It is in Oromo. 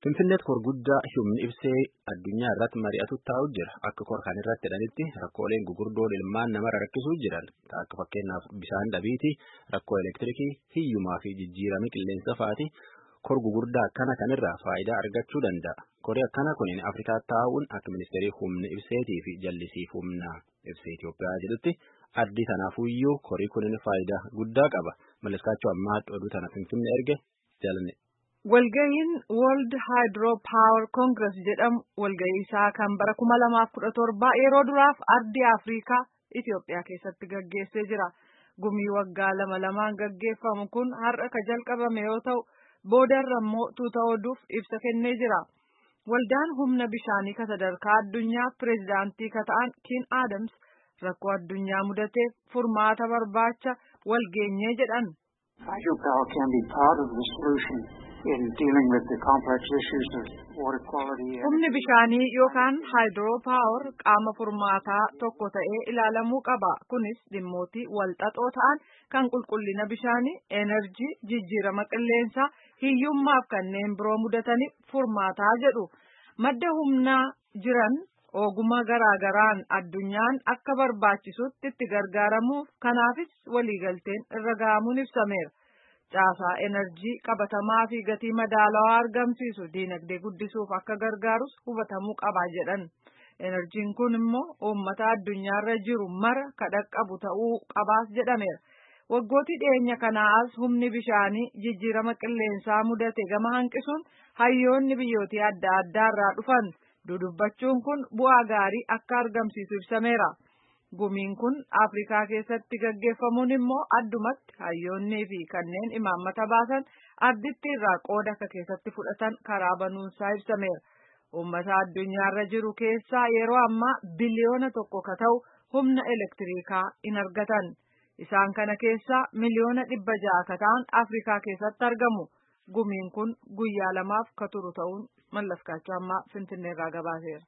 Finfinneet kor guddaa humni ibsee addunyaa irratti mari'atu taa'u jira. Akka kor kan irratti jedhanitti rakkooleen gugurdoon ilmaan namarra rakkisuu jiran akka fakkeenyaaf bishaan dhabiiti, rakkoo elektirikii, hiyyumaa fi jijjiirama qilleensa fa'aati. Kor gugurdaa akkana kanirraa faayidaa argachuu danda'a. Korii akkana kuniin Afrikaa taa'uun akka ministeerii humna ibseetii fi jallisiif humna ibsee Itoophiyaa jedhutti addii tanaafuyyuu korii kuniin faayidaa guddaa qaba. Malleskaachuu ammaa oduu tana Finfinnee erge jalne. Walga'iin World Hydro Power Congress jedhamu walga'ii isaa kan bara 2017 yeroo duraaf ardii Afrikaa Itoophiyaa keessatti gaggeessee jira. Gumii waggaa lama gaggeeffamu kun har'a ka jalqabame yoo ta'u boodarra immoo tuuta oduuf ibsa kennee jira. Waldaan humna bishaanii ka sadarkaa addunyaa pireezidaantii ka ta'an King Adams rakkoo addunyaa mudateef furmaata barbaacha walgeenyee jedhan. Hydropower can be part of the solution in dealing with the complex issues of water quality. Humni bishaanii yookaan hydropower qaama furmaataa tokko ta'ee ilaalamuu qaba. Kunis dhimmootii walxaxoo ta'an kan qulqullina bishaanii, enerjii, jijjiirama qilleensaa, hiyyummaaf kanneen biroo mudataniif furmaataa jedhu. Madda humnaa jiran ogummaa garaagaraan addunyaan akka barbaachisutti itti gargaaramuuf kanaafis waliigalteen irra ga'amuun ibsameera. Caasaa enerjii qabatamaa fi gatii madaalawaa argamsiisu diinagdee guddisuuf akka gargaarus hubatamuu qaba jedhan. Enerjiin kun immoo uummata addunyaarra jiru mara kadhaqqabu ta'uu qabaas jedhameera. Waggootii dhiyeenya kanaas humni bishaanii jijjiirama qilleensaa mudate gama hanqisuun hayyoonni biyyootii adda addaarraa dhufan dudubbachuun kun bu'aa gaarii akka argamsiisu ibsameera. Gumiin kun Afrikaa keessatti gaggeeffamuun immoo addumatti hayyoonnii fi kanneen imaammata baasan arditti irraa qooda akka keessatti fudhatan karaa banuunsaa ibsameera. Uummata addunyaarra jiru keessaa yeroo ammaa biliyoona 1 ka ta'u humna elektirikaa hin argatan. Isaan kana keessaa miliyoona 600 ka ta'an Afrikaa keessatti argamu. Gumiin kun guyyaa 2 ka turu ta'uun Mallaskaachuu ammaa Finfinneerraa gabaaseera.